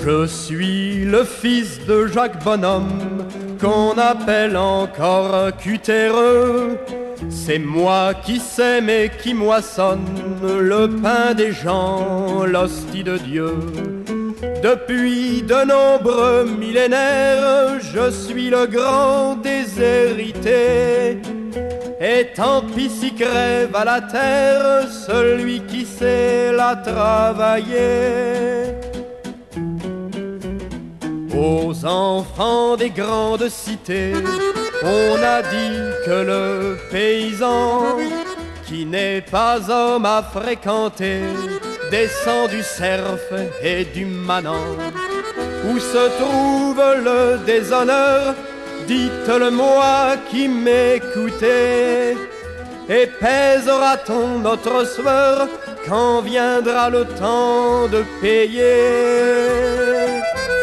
Je suis le fils de Jacques Bonhomme, qu'on appelle encore cutéreux. C'est moi qui sème et qui moissonne le pain des gens, l'hostie de Dieu. Depuis de nombreux millénaires, je suis le grand déshérité. Et tant pis si crève à la terre celui qui sait la travailler. Aux enfants des grandes cités, on a dit que le paysan, qui n'est pas homme à fréquenter, descend du cerf et du manant. Où se trouve le déshonneur? Dites-le-moi qui m'écoutez. Et pèsera-t-on notre sueur quand viendra le temps de payer?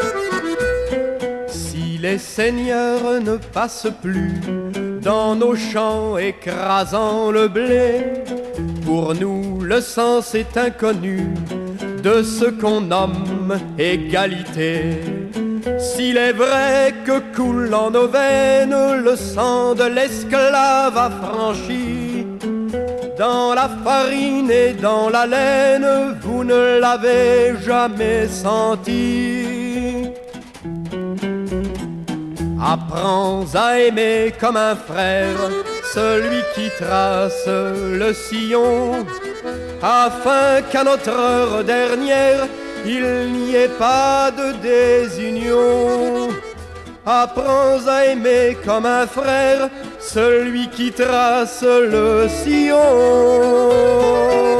Si les seigneurs ne passent plus dans nos champs écrasant le blé, pour nous le sens est inconnu de ce qu'on nomme égalité. S'il est vrai que coule en nos veines le sang de l'esclave affranchi, dans la farine et dans la laine, vous ne l'avez jamais senti. Apprends à aimer comme un frère celui qui trace le sillon, afin qu'à notre heure dernière il n'y ait pas de désunion. Apprends à aimer comme un frère celui qui trace le sillon.